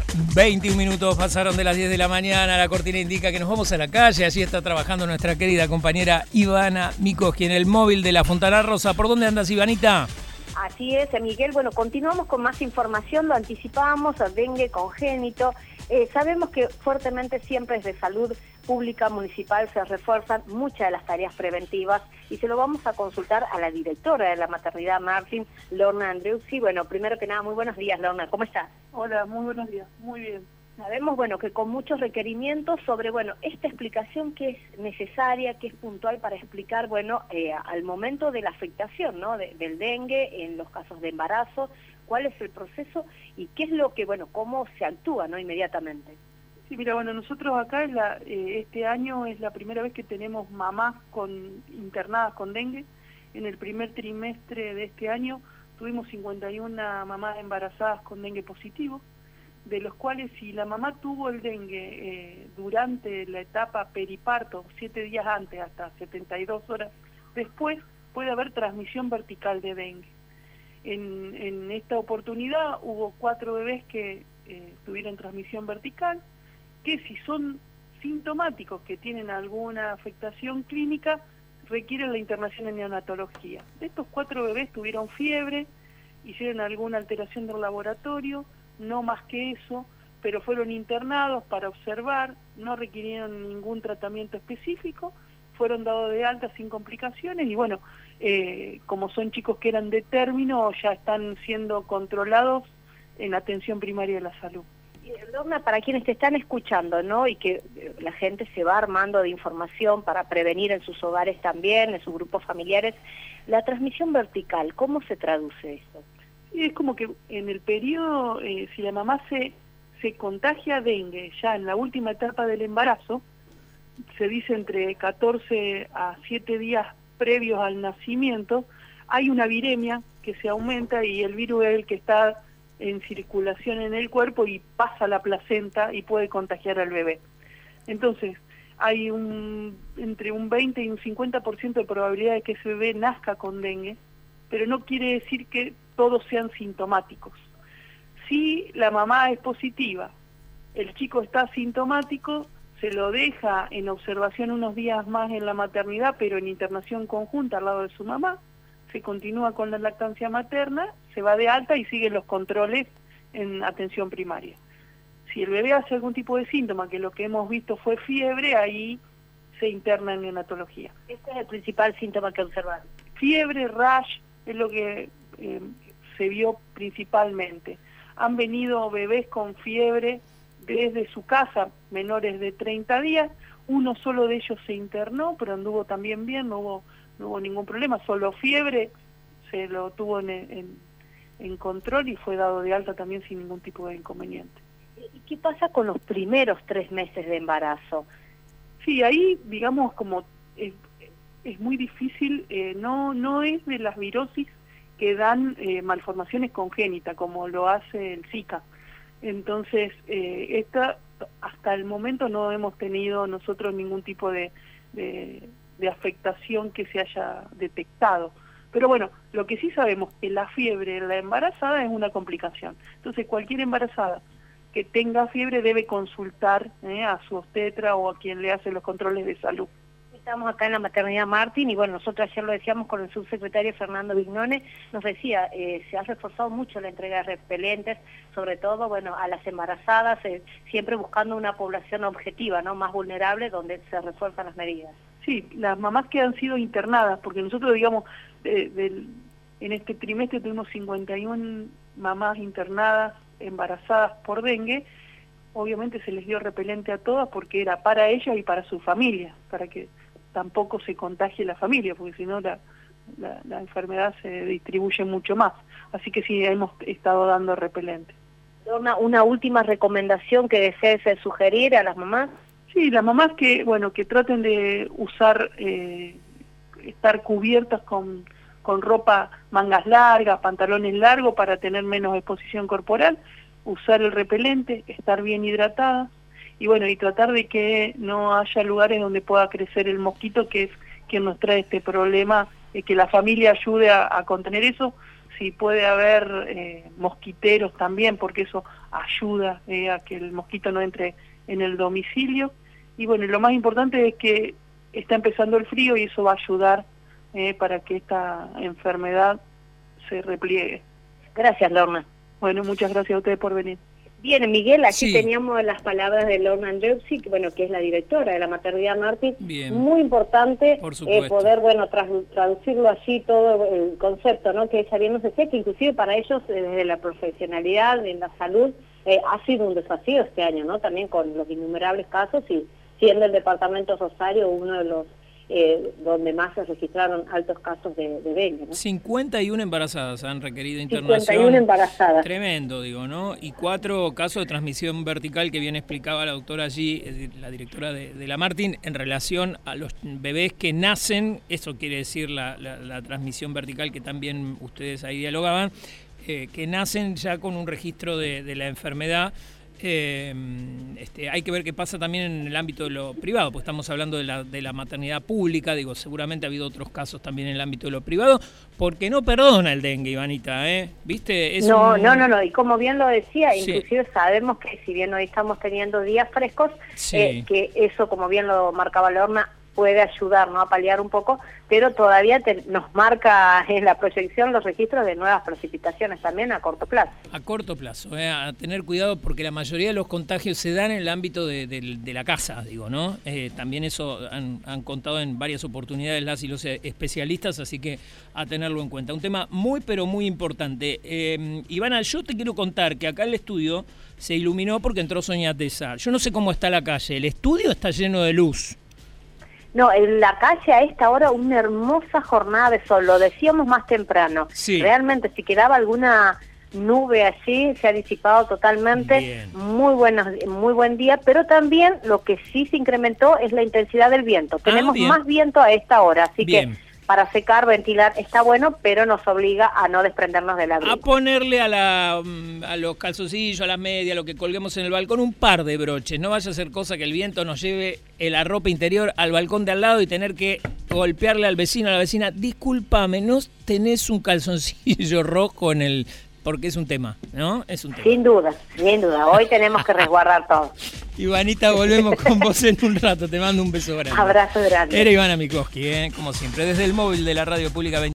21 minutos pasaron de las 10 de la mañana, la cortina indica que nos vamos a la calle, allí está trabajando nuestra querida compañera Ivana Mikoski en el móvil de la Fontana Rosa. ¿Por dónde andas, Ivanita? Así es, Miguel. Bueno, continuamos con más información, lo anticipábamos, dengue congénito. Sabemos que fuertemente siempre desde salud pública municipal se refuerzan muchas de las tareas preventivas y se lo vamos a consultar a la directora de la maternidad Martín, Lorna Andreusi. Bueno, primero que nada, muy buenos días, Lorna, ¿cómo estás? Hola, muy buenos días, muy bien. Sabemos, bueno, que con muchos requerimientos sobre, bueno, esta explicación que es necesaria, que es puntual para explicar, bueno, al momento de la afectación, ¿no?, del dengue, en los casos de embarazo, cuál es el proceso y qué es lo que, bueno, cómo se actúa, ¿no?, inmediatamente. Sí, mira, bueno, nosotros acá este año es la primera vez que tenemos mamás internadas con dengue. En el primer trimestre de este año tuvimos 51 mamás embarazadas con dengue positivo, de los cuales si la mamá tuvo el dengue durante la etapa periparto, 7 días antes hasta 72 horas después, puede haber transmisión vertical de dengue. En esta oportunidad hubo 4 bebés que tuvieron transmisión vertical, que si son sintomáticos, que tienen alguna afectación clínica, requieren la internación en neonatología. De estos 4 bebés tuvieron fiebre, hicieron alguna alteración del laboratorio, no más que eso, pero fueron internados para observar, no requirieron ningún tratamiento específico, fueron dados de alta sin complicaciones y bueno, como son chicos que eran de término, ya están siendo controlados en atención primaria de la salud. Lorna, para quienes te están escuchando, ¿no?, y que la gente se va armando de información para prevenir en sus hogares también, en sus grupos familiares, la transmisión vertical, ¿cómo se traduce esto? Sí, es como que en el periodo, si la mamá se contagia dengue ya en la última etapa del embarazo, se dice entre 14 a 7 días previos al nacimiento, hay una viremia que se aumenta y el virus es el que está en circulación en el cuerpo y pasa a la placenta y puede contagiar al bebé. Entonces, hay entre un 20 y un 50% de probabilidad de que ese bebé nazca con dengue, pero no quiere decir que todos sean sintomáticos. Si la mamá es positiva, el chico está sintomático, se lo deja en observación unos días más en la maternidad, pero en internación conjunta al lado de su mamá, se continúa con la lactancia materna, se va de alta y siguen los controles en atención primaria. Si el bebé hace algún tipo de síntoma, que lo que hemos visto fue fiebre, ahí se interna en neonatología. Este es el principal síntoma que observan. Fiebre, rash, es lo que se vio principalmente. Han venido bebés con fiebre desde su casa, menores de 30 días, uno solo de ellos se internó, pero anduvo también bien, no hubo ningún problema, solo fiebre, se lo tuvo en control y fue dado de alta también sin ningún tipo de inconveniente. ¿Y qué pasa con los primeros 3 meses de embarazo? Sí, ahí digamos como es muy difícil, no es de las virosis que dan malformaciones congénitas como lo hace el Zika. Entonces, hasta el momento no hemos tenido nosotros ningún tipo de afectación que se haya detectado. Pero bueno, lo que sí sabemos es que la fiebre en la embarazada es una complicación. Entonces, cualquier embarazada que tenga fiebre debe consultar a su obstetra o a quien le hace los controles de salud. Estamos acá en la maternidad Martín y bueno, nosotros ayer lo decíamos con el subsecretario Fernando Vignone, nos decía, se ha reforzado mucho la entrega de repelentes, sobre todo, bueno, a las embarazadas, siempre buscando una población objetiva, ¿no?, más vulnerable, donde se refuerzan las medidas. Sí, las mamás que han sido internadas, porque nosotros, digamos, en este trimestre tuvimos 51 mamás internadas, embarazadas por dengue, obviamente se les dio repelente a todas porque era para ellas y para su familia, para que tampoco se contagie la familia, porque si no la enfermedad se distribuye mucho más. Así que sí, hemos estado dando repelente. Una última recomendación que desees sugerir a las mamás. Sí, las mamás que traten de usar, estar cubiertas con ropa mangas largas, pantalones largos para tener menos exposición corporal, usar el repelente, estar bien hidratadas y bueno, y tratar de que no haya lugares donde pueda crecer el mosquito, que es quien nos trae este problema, que la familia ayude a contener eso. si puede haber mosquiteros también, porque eso ayuda a que el mosquito no entre en el domicilio. Y bueno, lo más importante es que está empezando el frío y eso va a ayudar para que esta enfermedad se repliegue. Gracias, Lorna. Bueno, muchas gracias a ustedes por venir. Bien, Miguel, aquí Sí. teníamos las palabras de Lorna Andreusi, que es la directora de la maternidad Martín. Bien. Muy importante Por supuesto. poder, traducirlo allí todo el concepto, ¿no? Que ella bien nos decía que inclusive para ellos, desde la profesionalidad, en la salud, ha sido un desafío este año, ¿no? También con los innumerables casos y siendo el departamento Rosario uno de los donde más se registraron altos casos de dengue, ¿no? 51 embarazadas han requerido internación. 51 embarazadas. Tremendo, digo, ¿no? Y 4 casos de transmisión vertical que bien explicaba la doctora allí, es decir, la directora de la Martín, en relación a los bebés que nacen, eso quiere decir la transmisión vertical que también ustedes ahí dialogaban, que nacen ya con un registro de la enfermedad. Hay que ver qué pasa también en el ámbito de lo privado, pues estamos hablando de la maternidad pública, digo, seguramente ha habido otros casos también en el ámbito de lo privado, porque no perdona el dengue, Ivanita, ¿viste? No, y como bien lo decía, Sí. inclusive sabemos que si bien hoy estamos teniendo días frescos, Sí. que eso, como bien lo marcaba Lorna, puede ayudar, ¿no?, a paliar un poco, pero todavía nos marca en la proyección los registros de nuevas precipitaciones también a corto plazo. A corto plazo, a tener cuidado porque la mayoría de los contagios se dan en el ámbito de la casa, digo, ¿no? También eso han contado en varias oportunidades las y los especialistas, así que a tenerlo en cuenta. Un tema muy, pero muy importante. Ivana, yo te quiero contar que acá el estudio se iluminó porque entró Sonia Tesa. Yo no sé cómo está la calle, el estudio está lleno de luz. No, en la calle a esta hora una hermosa jornada de sol, lo decíamos más temprano. Sí. Realmente si quedaba alguna nube allí, se ha disipado totalmente. Bien. Muy buen día, pero también lo que sí se incrementó es la intensidad del viento. Tenemos bien. más viento a esta hora, así Bien. que para secar, ventilar está bueno, pero nos obliga a no desprendernos del abrigo. A ponerle a los calzoncillos, a las medias, lo que colguemos en el balcón, un par de broches. No vaya a ser cosa que el viento nos lleve la ropa interior al balcón de al lado y tener que golpearle al vecino, a la vecina. Discúlpame, ¿no tenés un calzoncillo rojo en el...? Porque es un tema, ¿no? Es un tema. Sin duda. Hoy tenemos que resguardar todo. Ivanita, volvemos con vos en un rato. Te mando un beso grande. Abrazo grande. Era Ivana Mikoski, como siempre, desde el móvil de la Radio Pública 20.